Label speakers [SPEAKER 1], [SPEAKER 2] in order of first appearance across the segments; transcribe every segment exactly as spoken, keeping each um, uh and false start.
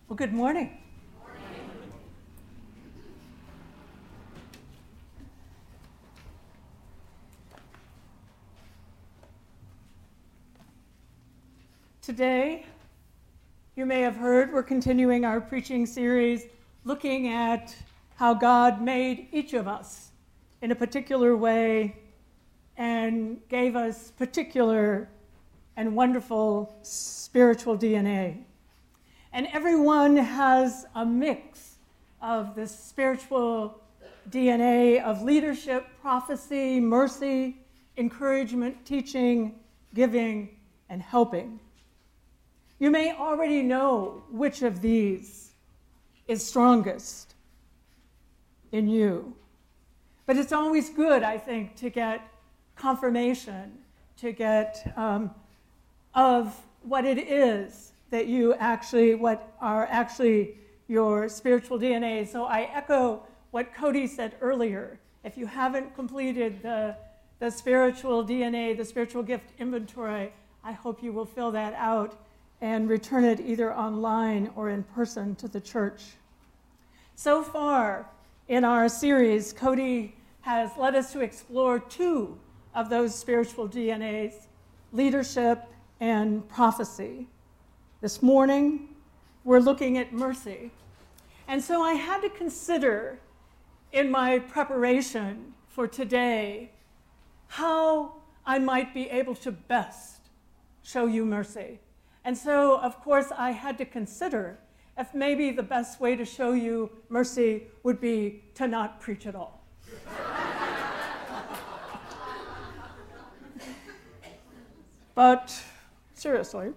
[SPEAKER 1] Well, good morning.
[SPEAKER 2] Morning.
[SPEAKER 1] Today, you may have heard, we're continuing our preaching series looking at how God made each of us in a particular way and gave us particular and wonderful spiritual D N A. And everyone has a mix of this spiritual D N A of leadership, prophecy, mercy, encouragement, teaching, giving, and helping. You may already know which of these is strongest in you. But it's always good, I think, to get confirmation, to get um, of what it is that you actually, what are actually your spiritual D N A. So I echo what Cody said earlier. If you haven't completed the, the spiritual D N A, the spiritual gift inventory, I hope you will fill that out and return it either online or in person to the church. So far in our series, Cody has led us to explore two of those spiritual D N As, leadership and prophecy. This morning, we're looking at mercy. And so I had to consider in my preparation for today how I might be able to best show you mercy. And so, of course, I had to consider if maybe the best way to show you mercy would be to not preach at all. But seriously,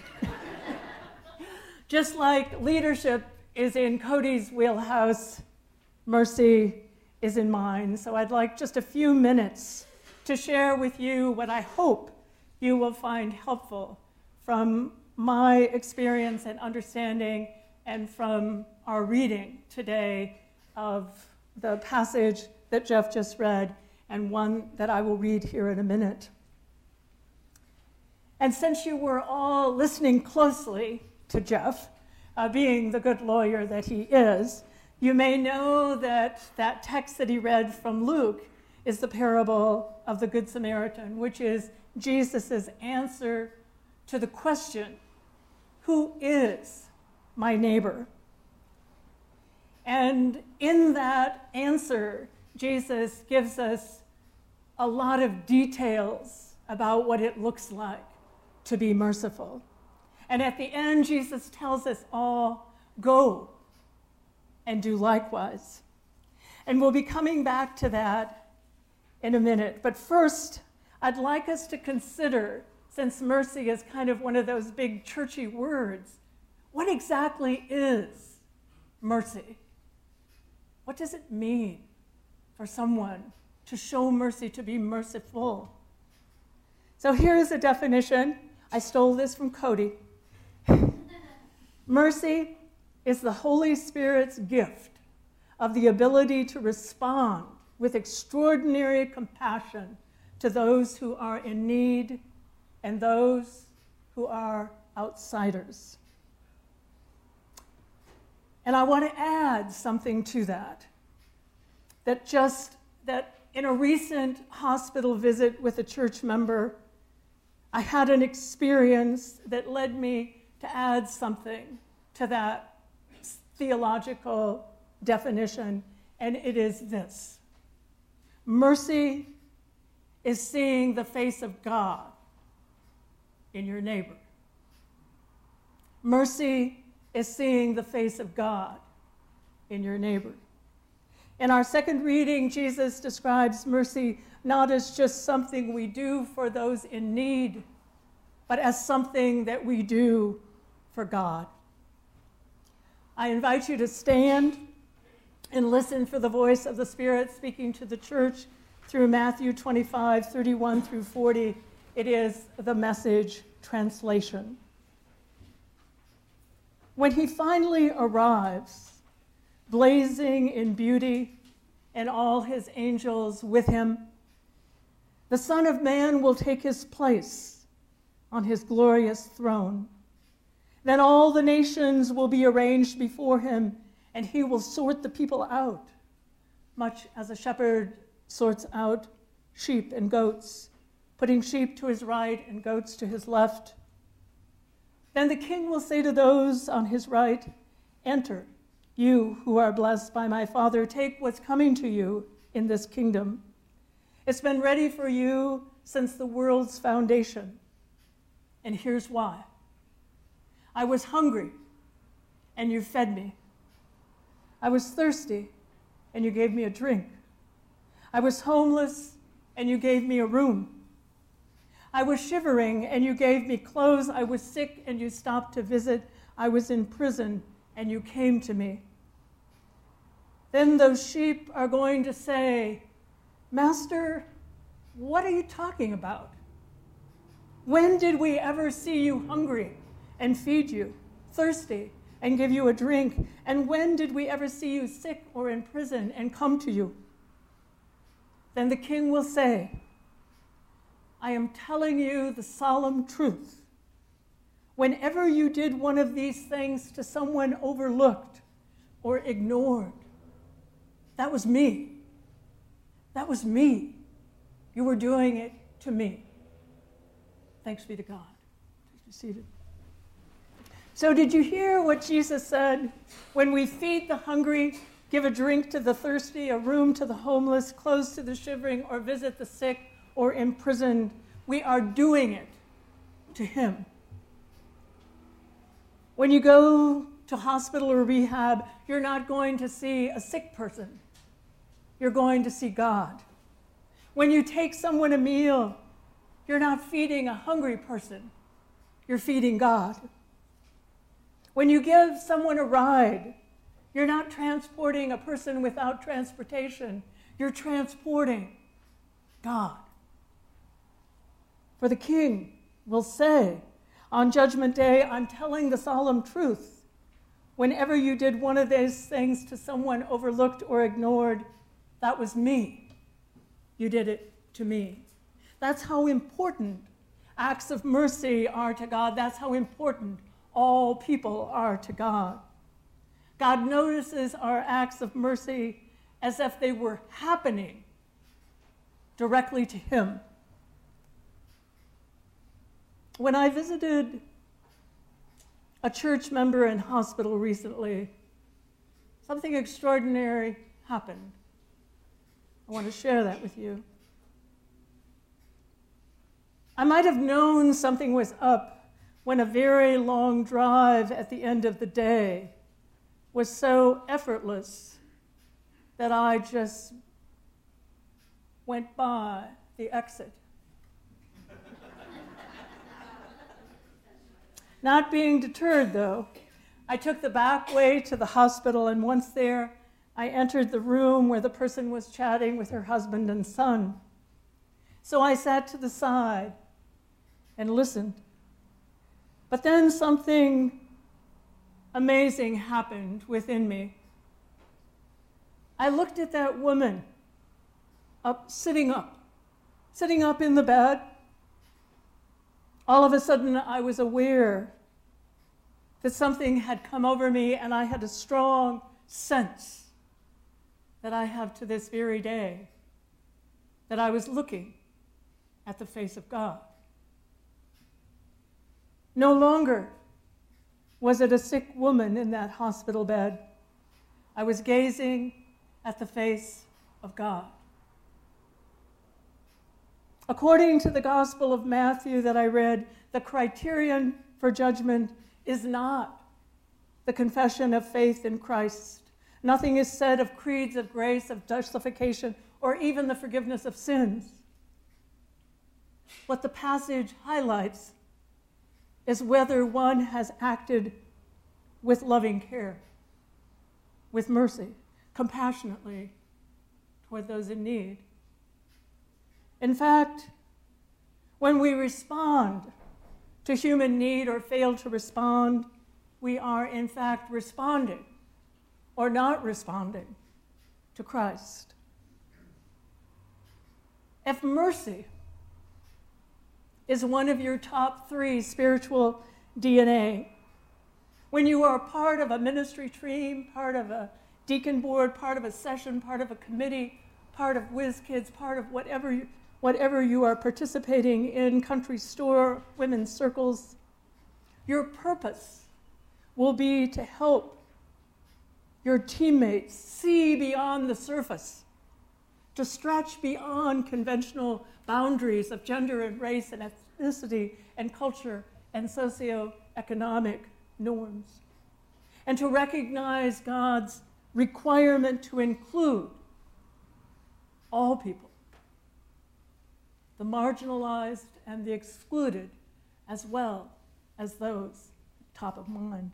[SPEAKER 1] just like leadership is in Cody's wheelhouse, mercy is in mine. So I'd like just a few minutes to share with you what I hope you will find helpful from my experience and understanding and from our reading today of the passage that Jeff just read and one that I will read here in a minute. And since you were all listening closely to Jeff, uh, being the good lawyer that he is, you may know that that text that he read from Luke is the parable of the Good Samaritan, which is Jesus' answer to the question, who is my neighbor? And in that answer, Jesus gives us a lot of details about what it looks like to be merciful. And at the end, Jesus tells us all, go and do likewise. And we'll be coming back to that in a minute. But first, I'd like us to consider, since mercy is kind of one of those big churchy words, what exactly is mercy? What does it mean for someone to show mercy, to be merciful? So here's a definition. I stole this from Cody. Mercy is the Holy Spirit's gift of the ability to respond with extraordinary compassion to those who are in need and those who are outsiders. And I want to add something to that, that just that in a recent hospital visit with a church member, I had an experience that led me to add something to that theological definition, and it is this. Mercy is seeing the face of God in your neighbor. Mercy is seeing the face of God in your neighbor. In our second reading, Jesus describes mercy not as just something we do for those in need, but as something that we do for God. I invite you to stand and listen for the voice of the Spirit speaking to the church through Matthew twenty-five, thirty-one through forty. It is the Message translation. When he finally arrives, blazing in beauty and all his angels with him, the Son of Man will take his place on his glorious throne. Then all the nations will be arranged before him, and he will sort the people out, much as a shepherd sorts out sheep and goats, putting sheep to his right and goats to his left. Then the king will say to those on his right, "Enter, you who are blessed by my Father, take what's coming to you in this kingdom. It's been ready for you since the world's foundation. And here's why. I was hungry, and you fed me. I was thirsty, and you gave me a drink. I was homeless, and you gave me a room. I was shivering, and you gave me clothes. I was sick, and you stopped to visit. I was in prison, and you came to me." Then those sheep are going to say, "Master, what are you talking about? When did we ever see you hungry and feed you, thirsty and give you a drink? And when did we ever see you sick or in prison and come to you?" Then the king will say, "I am telling you the solemn truth. Whenever you did one of these things to someone overlooked or ignored, that was me. That was me. You were doing it to me." Thanks be to God. Please be seated. So did you hear what Jesus said? When we feed the hungry, give a drink to the thirsty, a room to the homeless, clothes to the shivering, or visit the sick or imprisoned, we are doing it to him. When you go to hospital or rehab, you're not going to see a sick person. You're going to see God. When you take someone a meal, you're not feeding a hungry person. You're feeding God. When you give someone a ride, you're not transporting a person without transportation. You're transporting God. For the king will say on Judgment Day, "I'm telling the solemn truth. Whenever you did one of these things to someone overlooked or ignored, that was me. You did it to me." That's how important acts of mercy are to God. That's how important all people are to God. God notices our acts of mercy as if they were happening directly to him. When I visited a church member in hospital recently, something extraordinary happened. I want to share that with you. I might have known something was up when a very long drive at the end of the day was so effortless that I just went by the exit. Not being deterred, though, I took the back way to the hospital, and once there, I entered the room where the person was chatting with her husband and son. So I sat to the side and listened. But then something amazing happened within me. I looked at that woman up, sitting up, sitting up in the bed. All of a sudden, I was aware that something had come over me, and I had a strong sense that I have to this very day, that I was looking at the face of God. No longer was it a sick woman in that hospital bed. I was gazing at the face of God. According to the Gospel of Matthew that I read, the criterion for judgment is not the confession of faith in Christ. Nothing is said of creeds of grace, of justification, or even the forgiveness of sins. What the passage highlights is whether one has acted with loving care, with mercy, compassionately toward those in need. In fact, when we respond to human need or fail to respond, we are in fact responding or not responding to Christ. If mercy is one of your top three spiritual D N A, when you are part of a ministry team, part of a deacon board, part of a session, part of a committee, part of Whiz Kids, part of whatever you, whatever you are participating in, country store, women's circles, your purpose will be to help your teammates see beyond the surface, to stretch beyond conventional boundaries of gender and race and ethnicity and culture and socioeconomic norms, and to recognize God's requirement to include all people, the marginalized and the excluded, as well as those top of mind.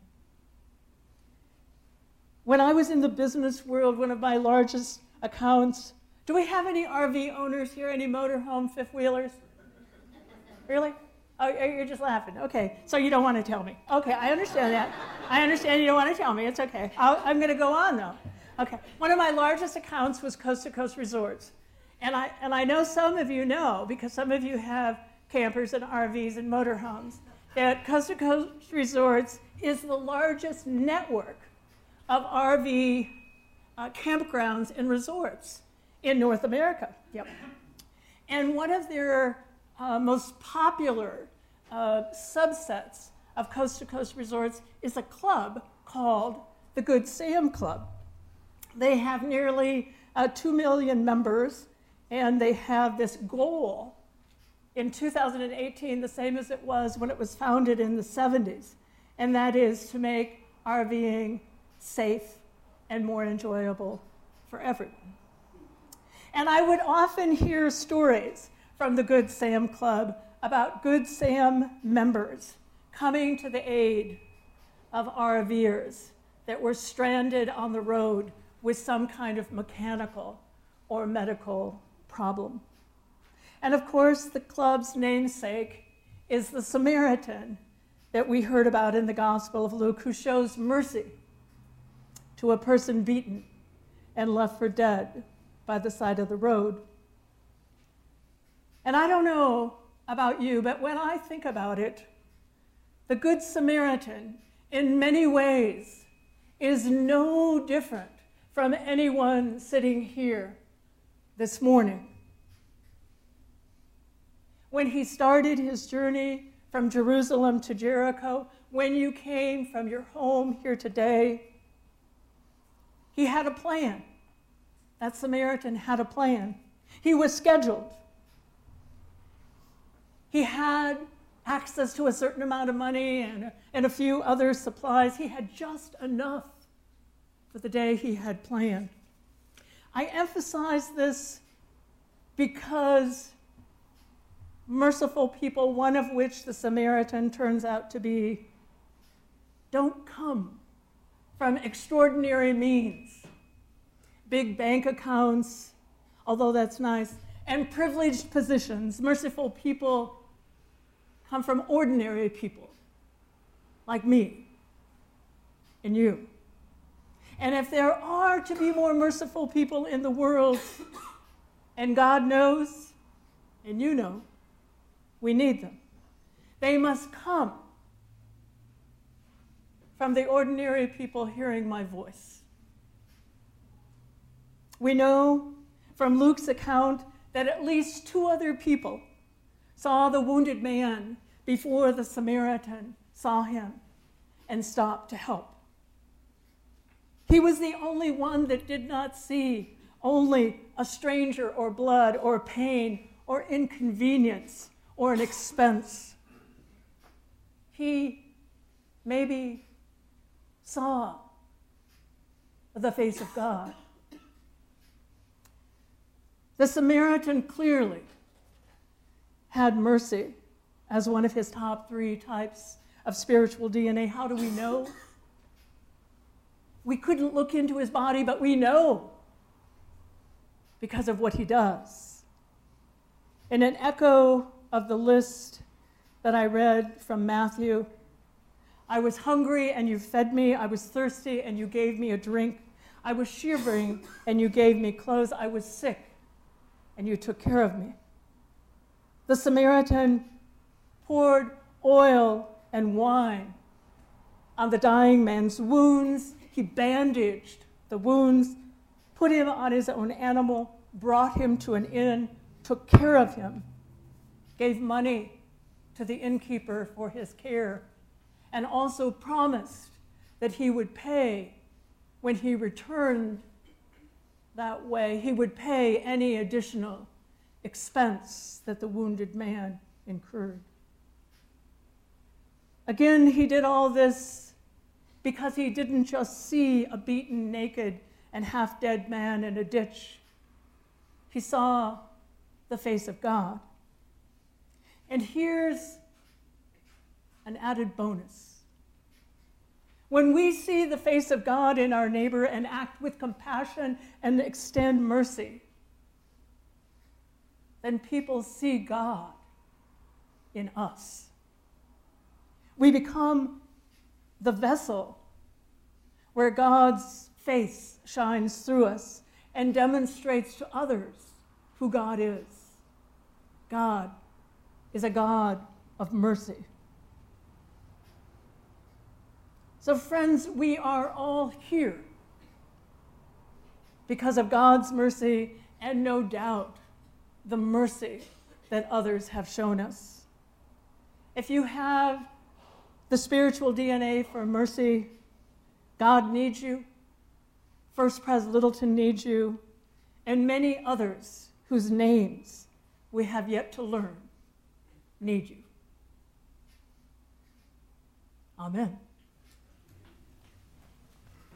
[SPEAKER 1] When I was in the business world, one of my largest accounts, do we have any R V owners here, any motorhome fifth wheelers? Really? Oh, you're just laughing. Okay, so you don't want to tell me. Okay, I understand that. I understand you don't want to tell me. It's okay. I'll, I'm going to go on, though. Okay, one of my largest accounts was Coast to Coast Resorts. And I, and I know some of you know, because some of you have campers and R Vs and motorhomes, that Coast to Coast Resorts is the largest network of R V uh, campgrounds and resorts in North America. Yep. And one of their uh, most popular uh, subsets of Coast to Coast Resorts is a club called the Good Sam Club. They have nearly uh, two million members, and they have this goal in two thousand eighteen, the same as it was when it was founded in the seventies, and that is to make RVing safe and more enjoyable for everyone. And I would often hear stories from the Good Sam Club about Good Sam members coming to the aid of RVers that were stranded on the road with some kind of mechanical or medical problem. And of course, the club's namesake is the Samaritan that we heard about in the Gospel of Luke, who shows mercy to a person beaten and left for dead by the side of the road. And I don't know about you, but when I think about it, the Good Samaritan, in many ways, is no different from anyone sitting here this morning. When he started his journey from Jerusalem to Jericho, when you came from your home here today, he had a plan. That Samaritan had a plan. He was scheduled. He had access to a certain amount of money and, and a few other supplies. He had just enough for the day he had planned. I emphasize this because merciful people, one of which the Samaritan turns out to be, don't come from extraordinary means, big bank accounts, although that's nice, and privileged positions. Merciful people come from ordinary people like me and you. And if there are to be more merciful people in the world, and God knows, and you know, we need them, they must come from the ordinary people hearing my voice. We know from Luke's account that at least two other people saw the wounded man before the Samaritan saw him and stopped to help. He was the only one that did not see only a stranger or blood or pain or inconvenience or an expense. He maybe saw the face of God. The Samaritan clearly had mercy as one of his top three types of spiritual D N A. How do we know? We couldn't look into his body, but we know because of what he does. In an echo of the list that I read from Matthew, I was hungry and you fed me. I was thirsty and you gave me a drink. I was shivering and you gave me clothes. I was sick and you took care of me. The Samaritan poured oil and wine on the dying man's wounds. He bandaged the wounds, put him on his own animal, brought him to an inn, took care of him, gave money to the innkeeper for his care, and also promised that he would pay when he returned that way. He would pay any additional expense that the wounded man incurred. Again, he did all this because he didn't just see a beaten, naked, and half-dead man in a ditch. He saw the face of God. And here's an added bonus. When we see the face of God in our neighbor and act with compassion and extend mercy, then people see God in us. We become the vessel where God's face shines through us and demonstrates to others who God is. God is a God of mercy. So friends, we are all here because of God's mercy and no doubt the mercy that others have shown us. If you have the spiritual D N A for mercy, God needs you, First Pres Littleton needs you, and many others whose names we have yet to learn need you. Amen.